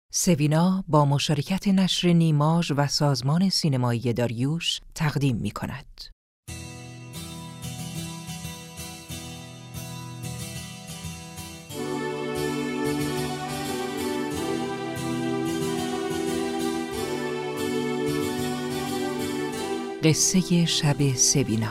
سوینا با مشارکت نشر نیماژ و سازمان سینمایی داریوش تقدیم می‌کند. قصه شب سوینا.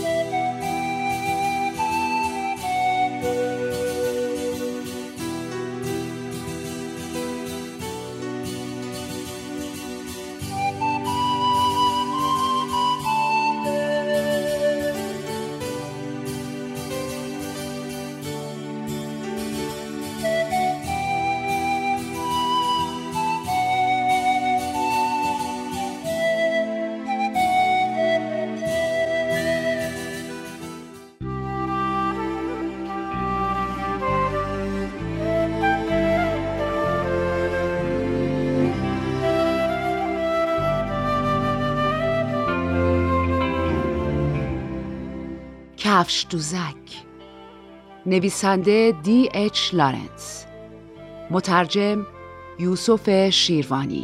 کفش دوزک. نویسنده D.H. لارنس. مترجم یوسف شیروانی.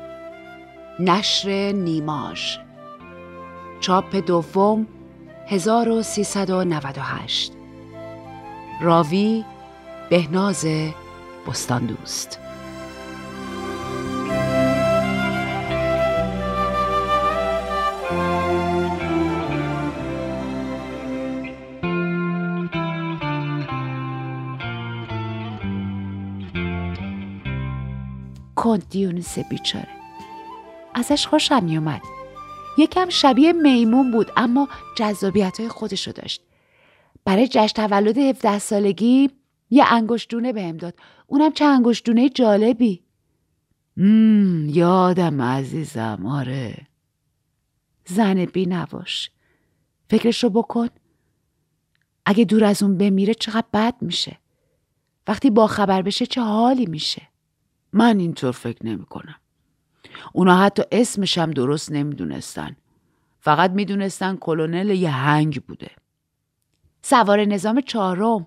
نشر نیماژ. چاپ دوم 1398. راوی بهناز بستاندوست. کند دیونیس بیچاره. ازش خوشم میومد. یکم شبیه میمون بود اما جذابیت‌های خودشو داشت. برای جشن تولد 17 سالگی یه انگشتونه بهم داد. اونم چه انگشتونه جالبی. یادم عزیزم. آره. زن بی نباش. فکرشو بکن. اگه دور از اون بمیره چقدر بد میشه. وقتی با خبر بشه چه حالی میشه. من اینطور فکر نمی کنم. اونا حتی اسمشم درست نمیدونستن. فقط میدونستن کلونل یه هنگ بوده. سوار نظام 4.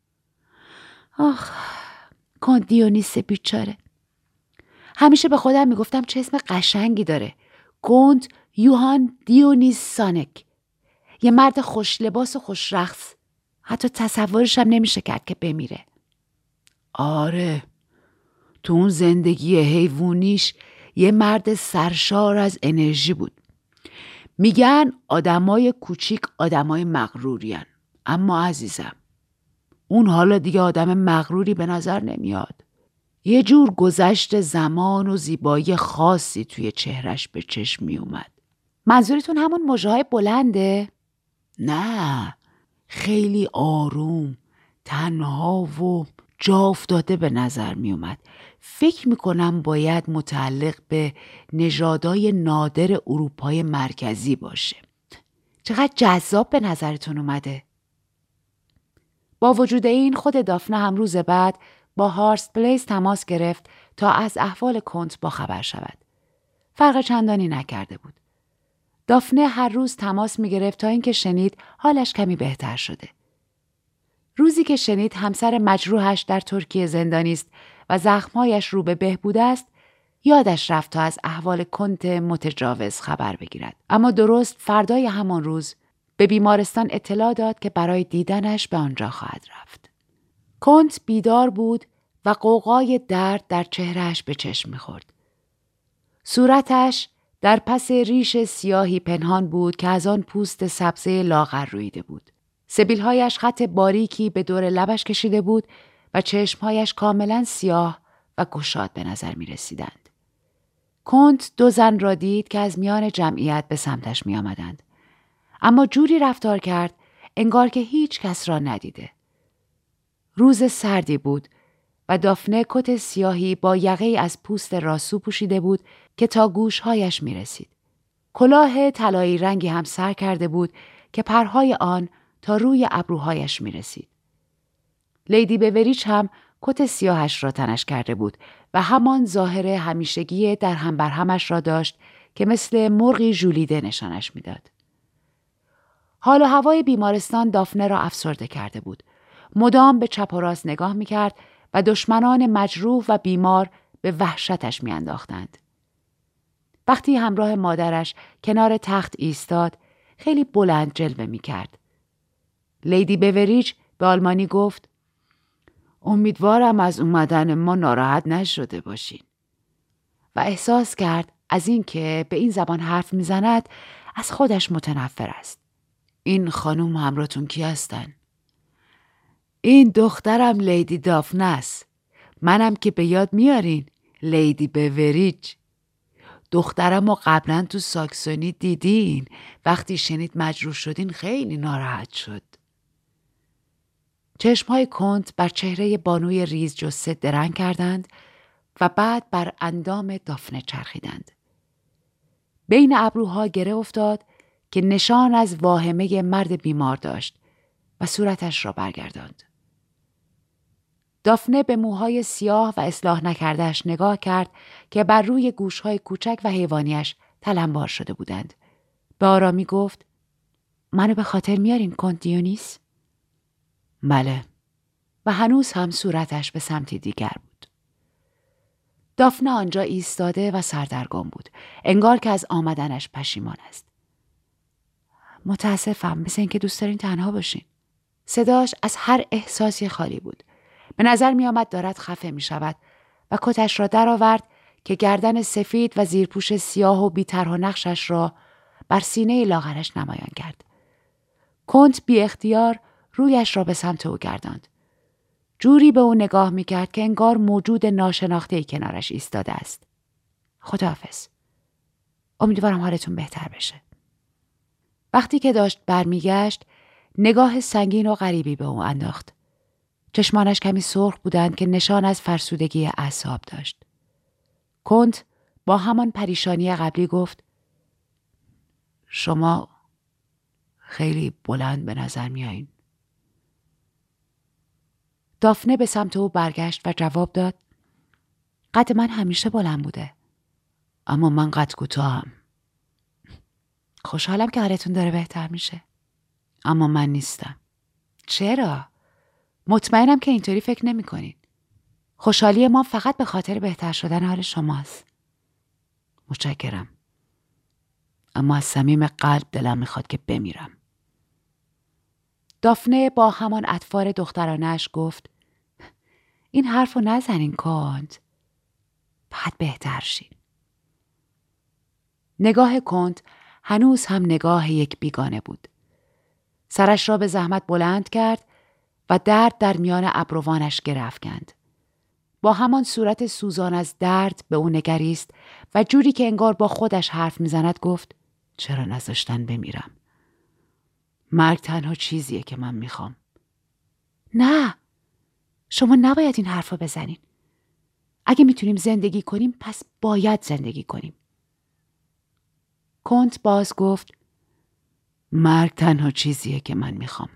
آخ، کند دیونیس بیچاره. همیشه به خودم میگفتم چه اسم قشنگی داره. کند یوهان دیونیس سانک. یه مرد خوش لباس و خوش رقص. حتی تصورشم نمیشه کرد که بمیره. آره. تو اون زندگی حیوونیش یه مرد سرشار از انرژی بود. میگن آدمای کوچیک آدمای مغرورین. اما عزیزم اون حالا دیگه آدم مغروری به نظر نمیاد. یه جور گذشت زمان و زیبایی خاصی توی چهرش به چشم میومد. منظورتون همون مژه‌های بلنده؟ نه، خیلی آروم، تنها و جا افتاده به نظر می اومد. فکر می کنم باید متعلق به نژادهای نادر اروپای مرکزی باشه. چقدر جذاب به نظرتون اومده؟ با وجود این خود دافنه هم روز بعد با هارست پلیس تماس گرفت تا از احوال کند باخبر شود. فرق چندانی نکرده بود. دافنه هر روز تماس می گرفت تا اینکه شنید حالش کمی بهتر شده. روزی که شنید همسر مجروحش در ترکیه زندانی است و زخمهایش رو به بهبود است، یادش رفت تا از احوال کند متجاوز خبر بگیرد. اما درست فردای همان روز به بیمارستان اطلاع داد که برای دیدنش به آنجا خواهد رفت. کند بیدار بود و غوغای درد در چهرهش به چشم می‌خورد. صورتش در پس ریش سیاهی پنهان بود که از آن پوست سبزه لاغر رویده بود. سبیل‌هایش خط باریکی به دور لبش کشیده بود و چشم‌هایش کاملاً سیاه و گشاد به نظر می‌رسیدند. کند 2 زن را دید که از میان جمعیت به سمتش می‌آمدند. اما جوری رفتار کرد انگار که هیچ کس را ندیده. روز سردی بود و دافنه کت سیاهی با یقه‌ای از پوست راسو پوشیده بود که تا گوش‌هایش می‌رسید. کلاه طلایی رنگی هم سر کرده بود که پرهای آن تا روی ابروهایش می رسید. لیدی بوریچ هم کت سیاهش را تنش کرده بود و همان ظاهر همیشگی در هم بر همش را داشت که مثل مرغی ژولیده نشانش می داد. حال و هوای بیمارستان دافنه را افسرده کرده بود. مدام به چپ و راست نگاه می کرد و دشمنان مجروح و بیمار به وحشتش میانداختند. وقتی همراه مادرش کنار تخت ایستاد، خیلی بلند جلوه میکرد. لیدی بیوریج به آلمانی گفت: امیدوارم از اومدن ما ناراحت نشده باشین. و احساس کرد از این که به این زبان حرف میزند از خودش متنفر است. این خانم همراهتون کی هستن؟ این دخترم لیدی دافنه است. منم که به یاد میارین، لیدی بیوریج. دخترم رو قبلا تو ساکسونی دیدین. وقتی شنید مجروح شدین خیلی ناراحت شد. چشمهای کنت بر چهره بانوی ریز جثه درنگ کردند و بعد بر اندام دافنه چرخیدند. بین ابروها گره افتاد که نشان از واهمه مرد بیمار داشت و صورتش را برگرداند. دافنه به موهای سیاه و اصلاح نکردهش نگاه کرد که بر روی گوشهای کوچک و حیوانیش تلمبار شده بودند. به آرامی گفت: منو به خاطر میارین کنت دیونیس؟ بله. و هنوز هم صورتش به سمتی دیگر بود. دافنه آنجا ایستاده و سردرگم بود، انگار که از آمدنش پشیمان است. متاسفم، مثل اینکه دوست دارین تنها باشین. صداش از هر احساسی خالی بود. به نظر می آمد دارد خفه می شود و کتش را درآورد که گردن سفید و زیرپوش سیاه و بی‌طرح و نقشش را بر سینه لاغرش نمایان کرد. کنت بی اختیار رویش را به سمت او گرداند. جوری به او نگاه می کرد که انگار موجود ناشناخته‌ای کنارش ایستاده است. خداحافظ. امیدوارم حالتون بهتر بشه. وقتی که داشت برمیگشت، نگاه سنگین و غریبی به او انداخت. چشمانش کمی سرخ بودند که نشان از فرسودگی اعصاب داشت. کنت با همان پریشانی قبلی گفت: شما خیلی بلند به نظر میایین. دافنه به سمت او برگشت و جواب داد: قد من همیشه بلند بوده. اما من قد کوتاهم. خوشحالم که حالتون داره بهتر میشه. اما من نیستم. چرا؟ مطمئنم که اینطوری فکر نمی کنین. خوشحالی ما فقط به خاطر بهتر شدن حال شماست. متشکرم. اما از صمیم قلب دلم میخواد که بمیرم. دافنه با همان اطفار دخترانش گفت: این حرفو نزنین کنت. بعد بهتر شین. نگاه کنت هنوز هم نگاه یک بیگانه بود. سرش را به زحمت بلند کرد و درد در میان ابروانش گره افکند. با همان صورت سوزان از درد به او نگریست و جوری که انگار با خودش حرف میزند گفت: چرا نذاشتن بمیرم؟ مرگ تنها چیزیه که من میخوام. نه، شما نباید این حرفو بزنین. اگه میتونیم زندگی کنیم پس باید زندگی کنیم. کنت باز گفت: مرگ تنها چیزیه که من میخوام.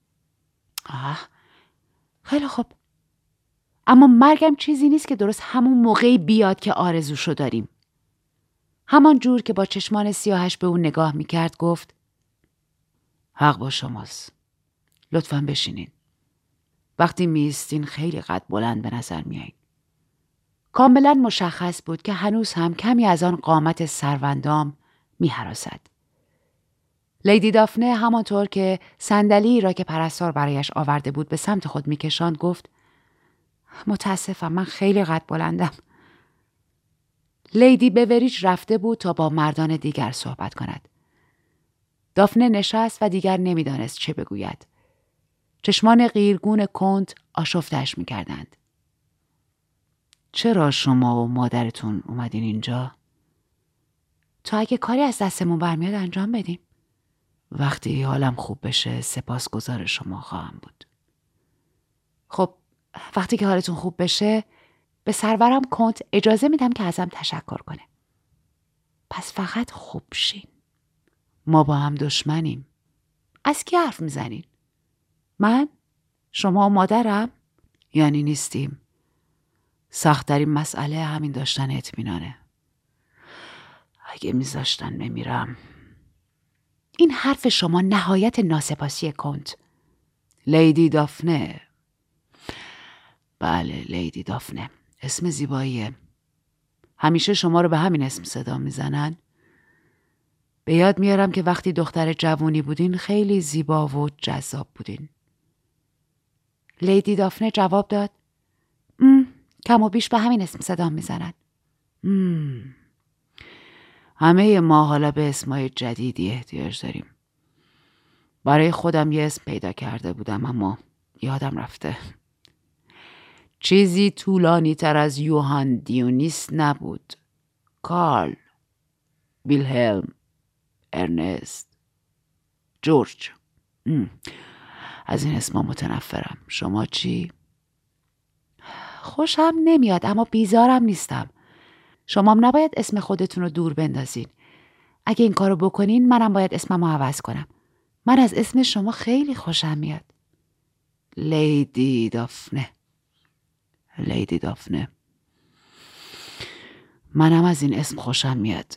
خیلی خوب. اما مرگم چیزی نیست که درست همون موقعی بیاد که آرزوشو داریم. همان جور که با چشمان سیاهش به اون نگاه میکرد گفت: حق با شماست. لطفاً بشینین. وقتی میستین خیلی قد بلند به نظر میایین. کاملا مشخص بود که هنوز هم کمی از آن قامت سروندام میهراسد. لیدی دافنه همانطور که صندلی را که پرستار برایش آورده بود به سمت خود میکشاند گفت: متاسفم، من خیلی قد بلندم. لیدی بیوریج رفته بود تا با مردان دیگر صحبت کند. دافنه نشست و دیگر نمیدانست چه بگوید. چشمان قیرگون کنت آشفتش میکردند. چرا شما و مادرتون اومدین اینجا؟ تا اگه کاری از دستمون برمیاد انجام بدیم. وقتی حالم خوب بشه سپاسگزار شما خواهم بود. خب وقتی که حالتون خوب بشه به سرورم کنت اجازه میدم که ازم تشکر کنه. پس فقط خوب شین. ما با هم دشمنیم. از کی حرف میزنین؟ من؟ شما و مادرم؟ یعنی نیستیم. سخت‌ترین مسئله همین داشتن اطمینانه. اگه میذاشتن بمیرم. این حرف شما نهایت ناسپاسی کنت. لیدی دافنه. بله، لیدی دافنه. اسم زیباییه. همیشه شما رو به همین اسم صدا میزنن؟ به یاد میارم که وقتی دختر جوونی بودین خیلی زیبا و جذاب بودین. لیدی دافنه جواب داد: کم و بیش به همین اسم صدا میزنن. همه ما حالا به اسمای جدیدی احتیاج داریم. برای خودم یه اسم پیدا کرده بودم اما یادم رفته. چیزی طولانی تر از یوهان دیونیس نبود. کارل، ویلهلم، ارنست، جورج. از این اسما متنفرم. شما چی؟ خوشم نمیاد اما بیزارم نیستم. شما هم نباید اسم خودتون رو دور بندازین. اگه این کارو بکنین منم باید اسممو عوض کنم. من از اسم شما خیلی خوشم میاد. لیدی دافنه. لیدی دافنه. منم از این اسم خوشم میاد.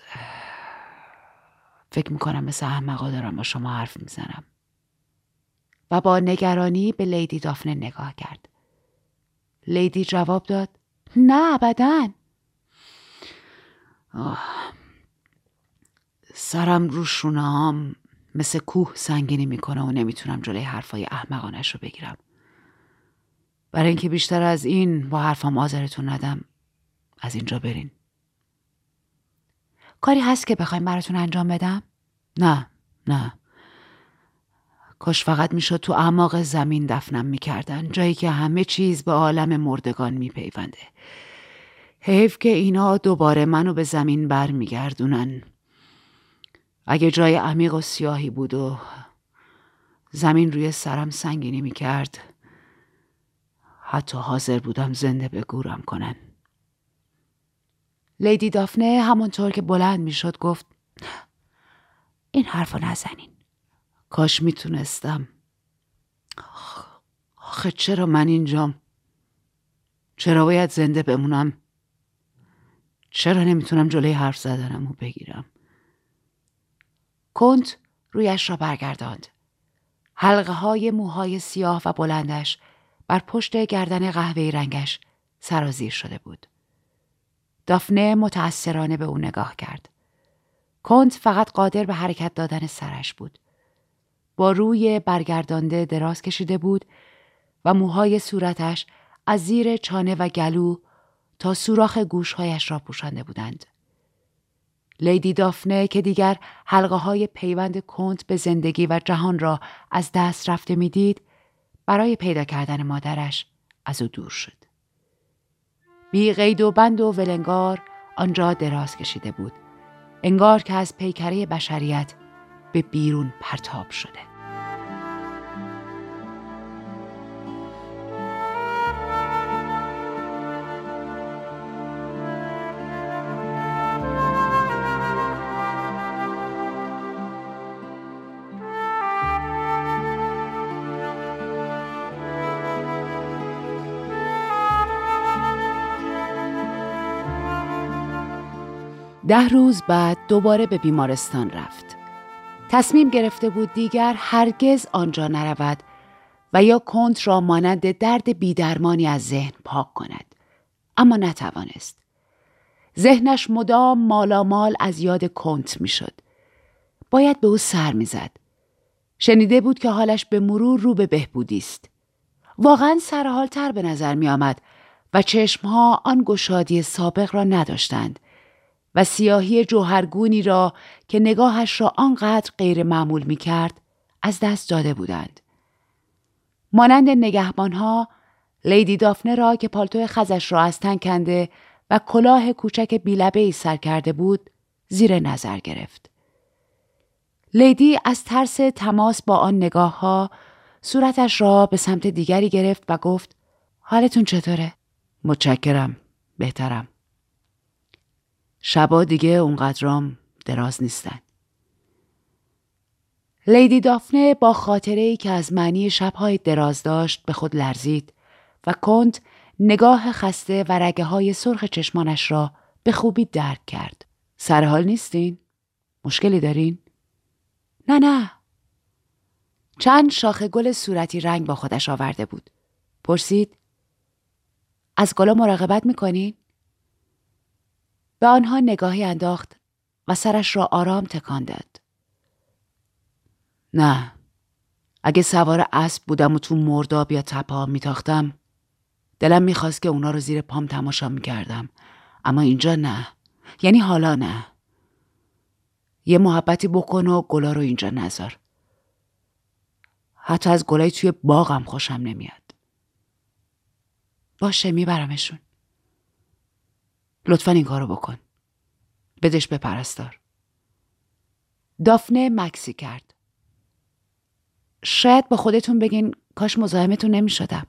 فکر میکنم مثل احمقا دارم با شما حرف میزنم. و با نگرانی به لیدی دافنه نگاه کرد. لیدی جواب داد: نه ابداً. سرم رو شونه‌هام مثل کوه سنگینی میکنه و نمیتونم جلوی حرفای احمقانش رو بگیرم. برای اینکه بیشتر از این با حرفم آزارتون ندم از اینجا برین. کاری هست که بخوایم براتون انجام بدم؟ نه. کاش فقط میشد تو اعماق زمین دفنم میکردن، جایی که همه چیز به عالم مردگان میپیونده. حیف که اینا دوباره منو به زمین بر میگردونن. اگه جای عمیق و سیاهی بود و زمین روی سرم سنگینی میکرد، حتی حاضر بودم زنده به گورم کنن. لیدی دافنه همونطور که بلند میشد گفت: این حرفو نزنین. کاش میتونستم. آخه چرا من اینجام؟ چرا باید زنده بمونم؟ چرا نمیتونم جلوی حرف زدنمو بگیرم؟ کنت رویش را برگرداند. حلقه های موهای سیاه و بلندش بر پشت گردن قهوه‌ای رنگش سرازیر شده بود. دافنه متأثرانه به او نگاه کرد. کنت فقط قادر به حرکت دادن سرش بود. با روی برگردانده دراز کشیده بود و موهای صورتش از زیر چانه و گلو تا سوراخ گوشهایش را پوشانده بودند. لیدی دافنه که دیگر حلقه های پیوند کنت به زندگی و جهان را از دست رفته می دید، برای پیدا کردن مادرش از او دور شد. بی قید و بند و ولنگار آنجا دراز کشیده بود، انگار که از پیکره بشریت به بیرون پرتاب شده. ده روز بعد دوباره به بیمارستان رفت. تصمیم گرفته بود دیگر هرگز آنجا نرود و یا کنت را مانند درد بیدرمانی از ذهن پاک کند. اما نتوانست. ذهنش مدام مالامال از یاد کنت میشد. باید به او سر میزد. شنیده بود که حالش به مرور رو به بهبودی است. واقعا سرحالتر به نظر می آمد و چشمها آن گشادی سابق را نداشتند و سیاهی جوهرگونی را که نگاهش را آنقدر غیر معمول می کرد از دست داده بودند. مانند نگهبانها لیدی دافنه را که پالتو خزش را از تن کنده و کلاه کوچک بیلبه‌ای سر کرده بود زیر نظر گرفت. لیدی از ترس تماس با آن نگاهها صورتش را به سمت دیگری گرفت و گفت: حالتون چطوره؟ متشکرم، بهترم. شبا دیگه اونقدرام دراز نیستن. لیدی دافنه با خاطره‌ای که از معنی شب‌های دراز داشت به خود لرزید و کنت نگاه خسته و رگه‌های سرخ چشمانش را به خوبی درک کرد. سر حال نیستین؟ مشکلی دارین؟ نه. چند شاخه گل صورتی رنگ با خودش آورده بود. پرسید: از گلا مراقبت میکنین؟ به آنها نگاهی انداخت و سرش را آرام تکان داد. نه، اگه سوار اسب بودم و تو مرداب یا تپه ها میتاختم، دلم میخواست که اونا رو زیر پام تماشا میکردم. اما اینجا نه. یعنی حالا نه. یه محبتی بکن و گلا رو اینجا نذار. حتی از گلای توی باغم خوشم نمیاد. باشه، میبرمشون. لطفاً این کارو بکن. بدش به پرستار. دافنه مکسی کرد. شاید با خودتون بگین کاش مزاحمتون نمیشدم.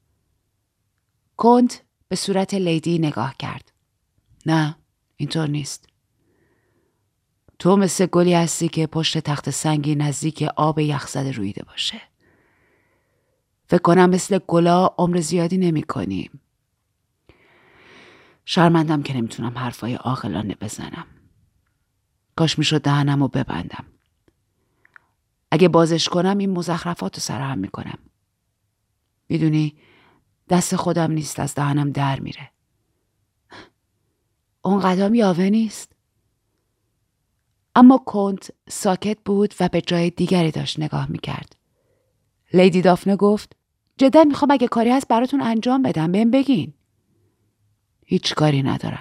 کنت به صورت لیدی نگاه کرد. نه، اینطور نیست. تو مثل گلی هستی که پشت تخت سنگی نزدیک آب یخزده رویده باشه. فکر کنم مثل گلا عمر زیادی نمی کنیم. شرمندم که نمیتونم حرفای عاقلانه بزنم. کاش میشد دهنم رو ببندم. اگه بازش کنم این مزخرفات رو سرهم میکنم. میدونی دست خودم نیست، از دهنم در میره. اون قدم یاوه نیست. اما کنت ساکت بود و به جای دیگری داشت نگاه میکرد. لیدی دافنه گفت جدا میخوام اگه کاری هست براتون انجام بدم، بهم بگین. هیچ کاری ندارم.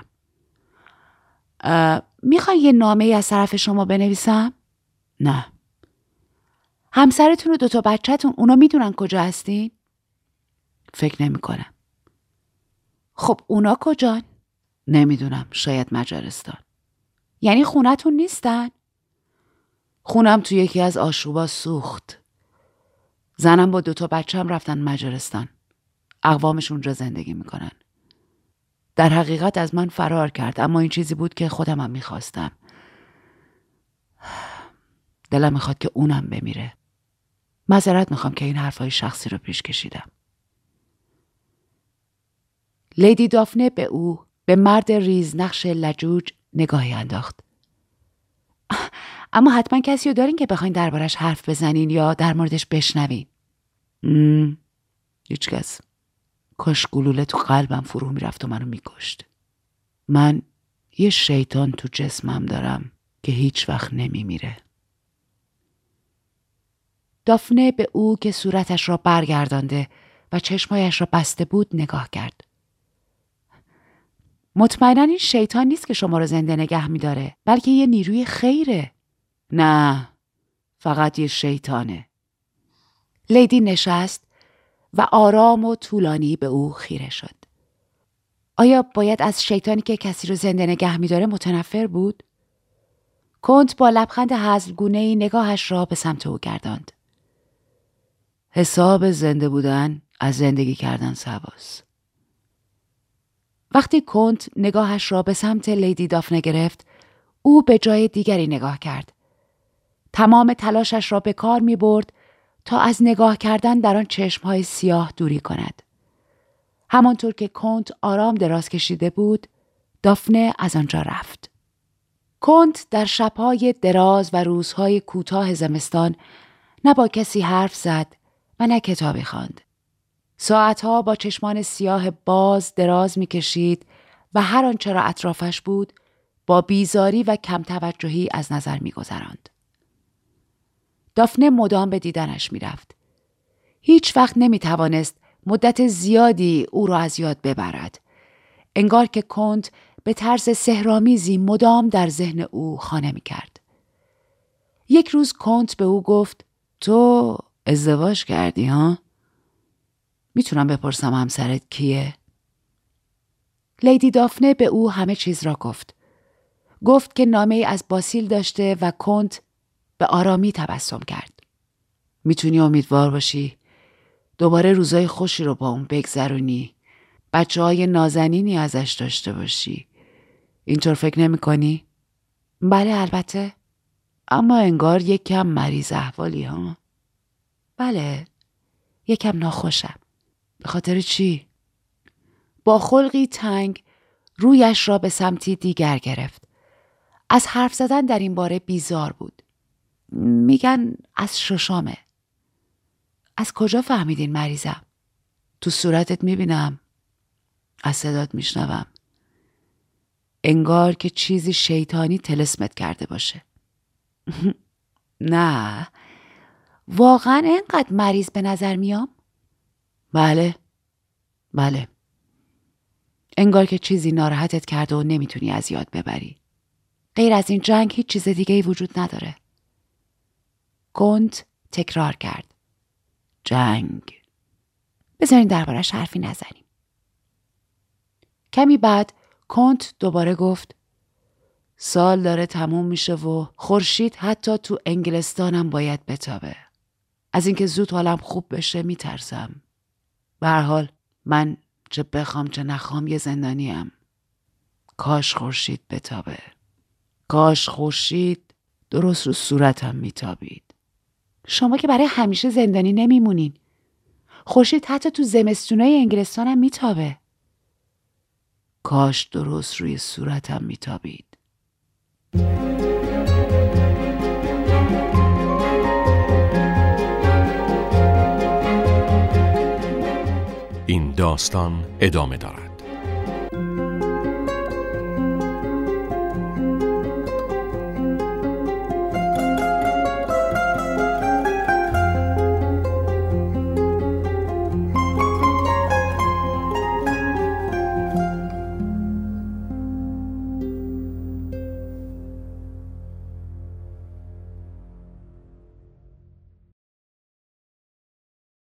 میخوای یه نامه ای از طرف شما بنویسم؟ نه. همسرتون و 2 بچه‌تون اونا میدونن کجا هستین؟ فکر نمی کنم. خب اونا کجان؟ نمیدونم، شاید مجارستان. یعنی خونتون نیستن؟ خونم تو یکی از آشوبا سوخت. زنم با 2 بچه‌م رفتن مجارستان. اقوامش اونجا زندگی میکنن. در حقیقت از من فرار کرد، اما این چیزی بود که خودم هم میخواستم. دلم میخواد که اونم بمیره. معذرت میخوام که این حرفای شخصی رو پیش کشیدم. لیدی دافنه به مرد ریزنقش لجوج نگاهی انداخت. اما حتما کسی رو دارین که بخواین دربارش حرف بزنین یا در موردش بشنوین؟ هیچ کس. کاش گلوله تو قلبم فرو میرفت و منو میکشت. من یه شیطان تو جسمم دارم که هیچ وقت نمیمیره. دافنه به او که صورتش را برگردانده و چشمایش را بسته بود نگاه کرد. مطمئناً این شیطان نیست که شما را زنده نگه می‌داره، بلکه یه نیروی خیره. نه، فقط یه شیطانه. لیدی نشست و آرام و طولانی به او خیره شد. آیا باید از شیطانی که کسی رو زنده نگه می‌داره متنفر بود؟ کنت با لبخند هزلگونه‌ای نگاهش را به سمت او گرداند. حساب زنده بودن از زندگی کردن سواست. وقتی کنت نگاهش را به سمت لیدی دافنه گرفت، او به جای دیگری نگاه کرد. تمام تلاشش را به کار می برد تا از نگاه کردن در آن چشمهای سیاه دوری کند. همانطور که کنت آرام دراز کشیده بود، دافنه از آنجا رفت. کنت در شبهای دراز و روزهای کوتاه زمستان نه با کسی حرف زد و نه کتابی خواند. ساعتها با چشمان سیاه باز دراز می‌کشید و هر آنچه را اطرافش بود با بیزاری و کم توجهی از نظر می‌گذراند. دافنه مدام به دیدنش می‌رفت. هیچ وقت نمی‌توانست مدت زیادی او را از یاد ببرد. انگار که کنت به طرز سحرآمیزی مدام در ذهن او خانه می‌کرد. یک روز کنت به او گفت تو ازدواج کردی ها؟ میتونم بپرسم همسرت کیه؟ لیدی دافنه به او همه چیز را گفت. گفت که نامه‌ای از باسیل داشته و کنت به آرامی تبسم کرد. میتونی امیدوار باشی دوباره روزای خوشی رو با اون بگذرونی، بچه‌های نازنینی ازش داشته باشی. اینطور فکر نمی کنی؟ بله البته. اما انگار یک کم مریض احوالی ها؟ بله، یکم ناخوشم. به خاطر چی؟ با خلقی تنگ رویش را به سمتی دیگر گرفت. از حرف زدن در این باره بیزار بود. میگن از ششامه. از کجا فهمیدین مریضم؟ تو صورتت میبینم. از صدات میشنوم. انگار که چیزی شیطانی طلسمت کرده باشه. نه، واقعا اینقدر مریض به نظر میام؟ بله. انگار که چیزی ناراحتت کرده و نمیتونی از یاد ببری. غیر از این جنگ هیچ چیز دیگه‌ای وجود نداره. کنت تکرار کرد. جنگ. بذارین دربارش حرفی نزنیم. کمی بعد کنت دوباره گفت سال داره تموم میشه و خورشید حتی تو انگلستانم باید بتابه. از اینکه زود حالم خوب بشه میترسم. به هر حال من چه بخوام چه نخوام یه زندانیم. کاش خورشید بتابه. کاش خورشید درست رو صورتم میتابید. شما که برای همیشه زندانی نمیمونین. خورشید حتی تو زمستونای انگلستانم میتابه. کاش درست روی صورتم میتابید. این داستان ادامه دارد.